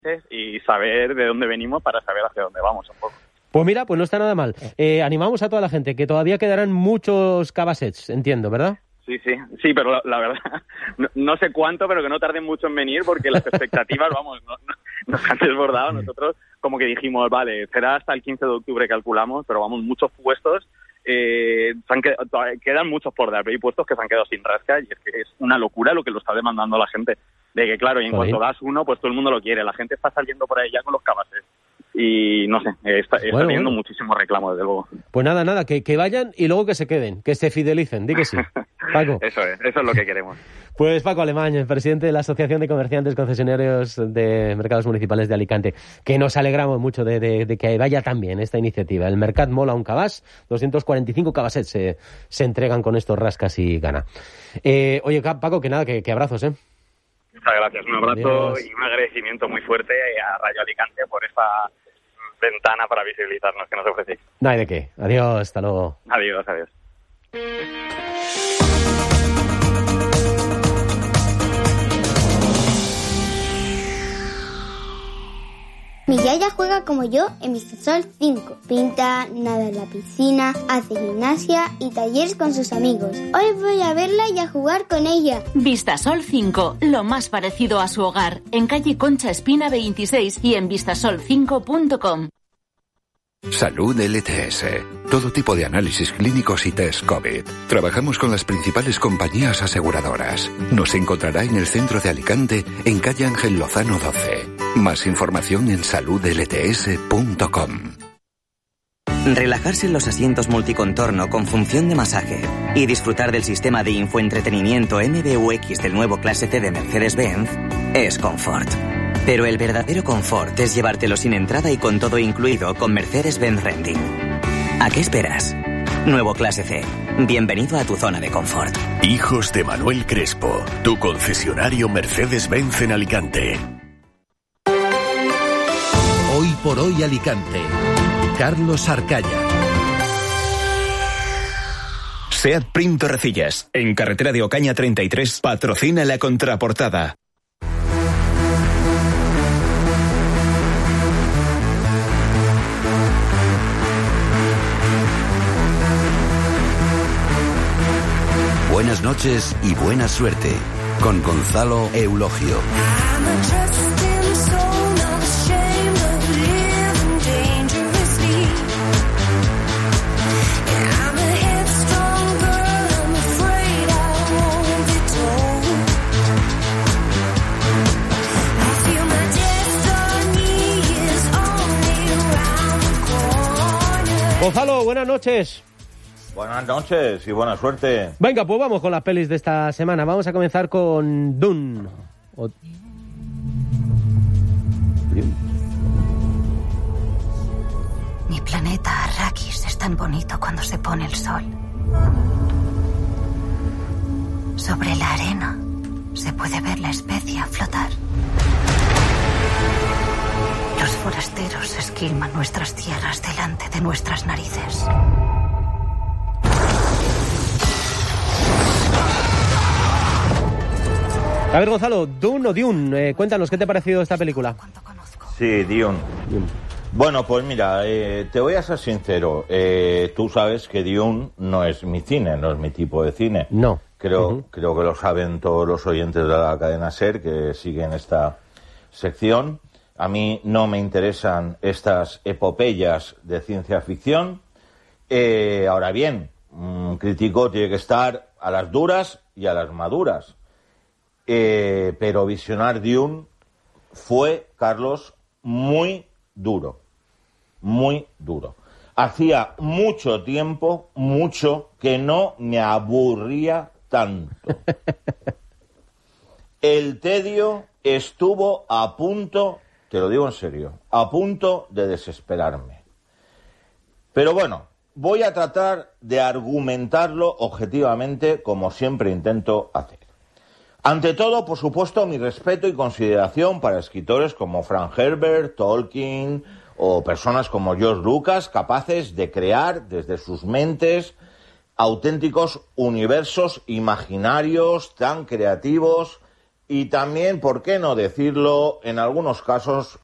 y saber de dónde venimos para saber hacia dónde vamos un poco. Pues mira, pues no está nada mal. Animamos a toda la gente, que todavía quedarán muchos cabasets, entiendo, ¿verdad? Sí, pero la verdad, no sé cuánto, pero que no tarden mucho en venir, porque las expectativas, nos han desbordado. Nosotros como que dijimos, vale, será hasta el 15 de octubre calculamos, pero vamos, muchos puestos, quedan muchos por dar, pero hay puestos que se han quedado sin rasca, y es que es una locura lo que lo está demandando la gente. De que claro, y en cuanto das uno, pues todo el mundo lo quiere, la gente está saliendo por ahí ya con los cabasets. Y no sé, está teniendo muchísimos reclamos, desde luego. Pues nada, que vayan y luego que se queden, que se fidelicen, di que sí. Paco. Eso es lo que queremos. Pues Paco Alemany, el presidente de la Asociación de Comerciantes Concesionarios de Mercados Municipales de Alicante, que nos alegramos mucho de que vaya tan bien esta iniciativa. El Mercat mola un cabàs, 245 cabasets se entregan con estos rascas y gana. Oye, Paco, que abrazos, ¿eh? Muchas gracias, un abrazo y un agradecimiento muy fuerte a Radio Alicante por esta ventana para visibilizarnos que nos ofrecéis. No hay de qué. Adiós, hasta luego. Adiós. Mi yaya juega como yo en Vistasol 5. Pinta, nada en la piscina, hace gimnasia y talleres con sus amigos. Hoy voy a verla y a jugar con ella. Vistasol 5, lo más parecido a su hogar. En calle Concha Espina 26 y en vistasol5.com. Salud LTS. Todo tipo de análisis clínicos y test COVID. Trabajamos con las principales compañías aseguradoras. Nos encontrará en el centro de Alicante, en calle Ángel Lozano 12. Más información en saludlts.com. Relajarse en los asientos multicontorno con función de masaje y disfrutar del sistema de infoentretenimiento MBUX del nuevo Clase C de Mercedes-Benz es confort. Pero el verdadero confort es llevártelo sin entrada y con todo incluido con Mercedes-Benz Renting. ¿A qué esperas? Nuevo Clase C. Bienvenido a tu zona de confort. Hijos de Manuel Crespo, tu concesionario Mercedes-Benz en Alicante. Hoy por hoy Alicante. Carlos Arcaya. SEAT Prim Torrecillas, en carretera de Ocaña 33, patrocina la contraportada. Buenas noches y buena suerte con Gonzalo Eulogio. Gonzalo, buenas noches. Buenas noches y buena suerte. Venga, pues vamos con las pelis de esta semana. Vamos a comenzar con Dune. Mi planeta Arrakis es tan bonito cuando se pone el sol. Sobre la arena se puede ver la especia flotar. Los forasteros esquilman nuestras tierras delante de nuestras narices. A ver, Gonzalo, ¿Dune o Dune? Cuéntanos, ¿qué te ha parecido esta película? Sí, Dune. Bueno, pues mira, te voy a ser sincero. Tú sabes que Dune no es mi cine, no es mi tipo de cine. No. Creo que lo saben todos los oyentes de la cadena SER que siguen esta sección. A mí no me interesan estas epopeyas de ciencia ficción. Ahora bien, un crítico tiene que estar a las duras y a las maduras. Pero visionar Dune fue, Carlos, muy duro. Muy duro. Hacía mucho tiempo, que no me aburría tanto. El tedio estuvo a punto, te lo digo en serio, a punto de desesperarme. Pero bueno, voy a tratar de argumentarlo objetivamente, como siempre intento hacer. Ante todo, por supuesto, mi respeto y consideración para escritores como Frank Herbert, Tolkien o personas como George Lucas, capaces de crear desde sus mentes auténticos universos imaginarios tan creativos y también, ¿por qué no decirlo, en algunos casos